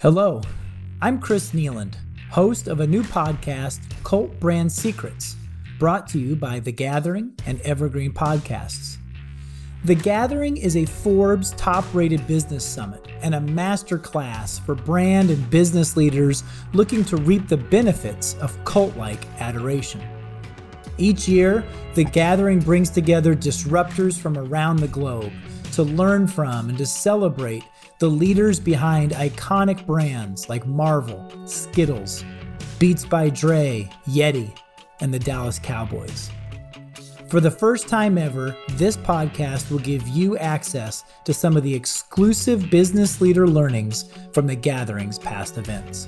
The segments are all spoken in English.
Hello, I'm Chris Nealand, host of a new podcast, Cult Brand Secrets, brought to you by The Gathering and Evergreen Podcasts. The Gathering is a Forbes top-rated business summit and a master class for brand and business leaders looking to reap the benefits of cult-like adoration. Each year, The Gathering brings together disruptors from around the globe to learn from and to celebrate the leaders behind iconic brands like Marvel, Skittles, Beats by Dre, Yeti, and the Dallas Cowboys. For the first time ever, this podcast will give you access to some of the exclusive business leader learnings from The Gathering's past events.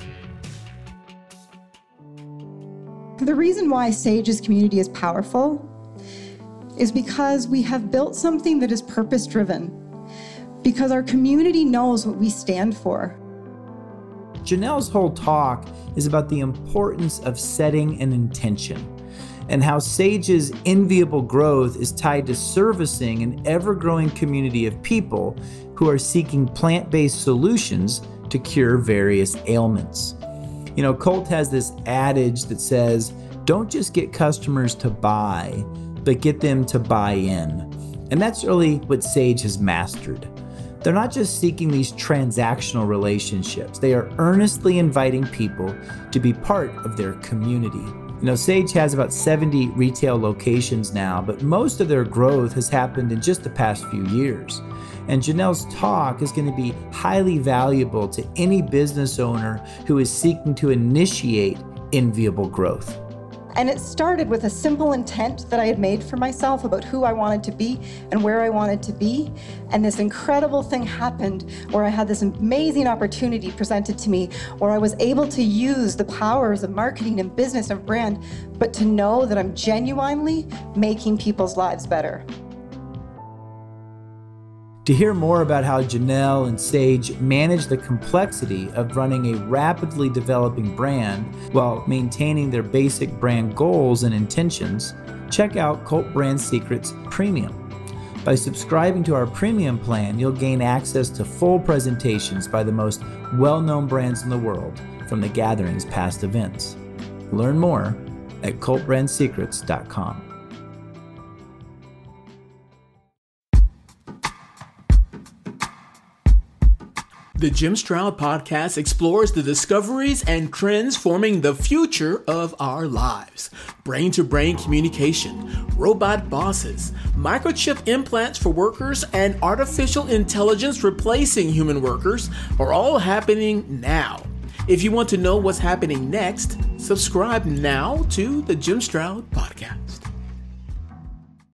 The reason why Sage's community is powerful is because we have built something that is purpose-driven, because our community knows what we stand for. Janelle's whole talk is about the importance of setting an intention and how Sage's enviable growth is tied to servicing an ever-growing community of people who are seeking plant-based solutions to cure various ailments. You know, Cult has this adage that says, don't just get customers to buy, but get them to buy in. And that's really what Sage has mastered. They're not just seeking these transactional relationships. They are earnestly inviting people to be part of their community. You know, Sage has about 70 retail locations now, but most of their growth has happened in just the past few years. And Janelle's talk is going to be highly valuable to any business owner who is seeking to initiate enviable growth. And it started with a simple intent that I had made for myself about who I wanted to be and where I wanted to be. And this incredible thing happened where I had this amazing opportunity presented to me where I was able to use the powers of marketing and business and brand, but to know that I'm genuinely making people's lives better. To hear more about how Janelle and Sage manage the complexity of running a rapidly developing brand while maintaining their basic brand goals and intentions, check out Cult Brand Secrets Premium. By subscribing to our premium plan, you'll gain access to full presentations by the most well-known brands in the world from The Gathering's past events. Learn more at cultbrandsecrets.com. The Jim Stroud Podcast explores the discoveries and trends forming the future of our lives. Brain-to-brain communication, robot bosses, microchip implants for workers, and artificial intelligence replacing human workers are all happening now. If you want to know what's happening next, subscribe now to the Jim Stroud Podcast.